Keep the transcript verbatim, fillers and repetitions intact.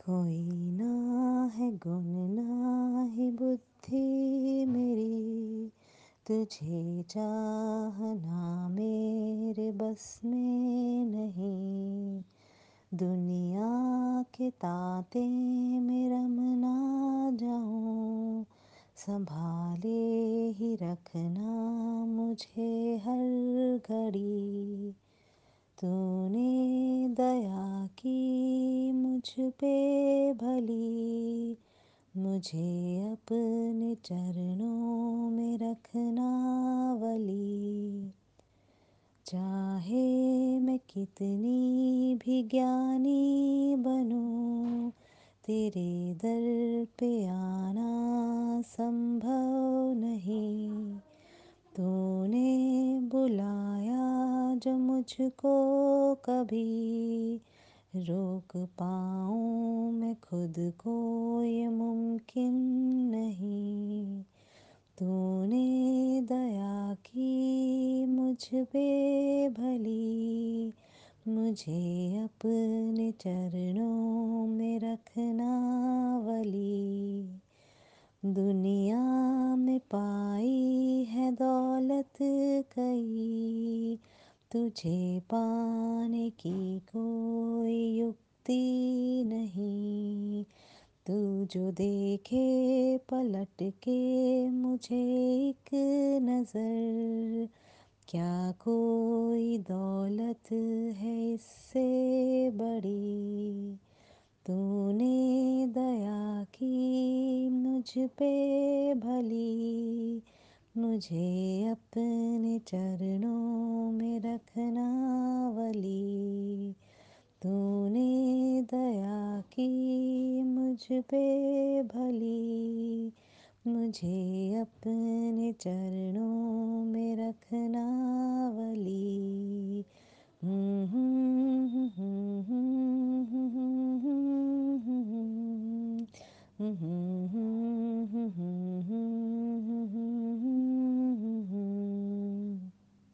कोई ना है गुण ना ही बुद्धि मेरी, तुझे चाहना मेरे बस में नहीं। दुनिया के ताते में रम ना जाऊं, संभाले ही रखना मुझे हर घड़ी। तूने दया की मुझ पे भली, मुझे अपने चरणों में रखना वली। चाहे मैं कितनी भी ज्ञानी बनूं, तेरे दर पे आना संभव नहीं। तूने बुलाया जो मुझको कभी, रोक पाऊँ मैं खुद को ये मुमकिन नहीं। तूने दया की मुझ पे भली, मुझे अपने चरणों में रखना वली। दुनिया में पाई है दौलत कई, तुझे पाने की कोई युक्ति नहीं। तू जो देखे पलट के मुझे एक नज़र, क्या कोई दौलत है इससे बड़ी। तूने दया की मुझ पे भली, मुझे अपने चरणों में रखना वली। तूने दया की मुझ पे भली, मुझे अपने चरणों में रखना वली। हम्म हम्म हम्म हम्म हम्म हम्म हम्म हम्म हम्म हम्म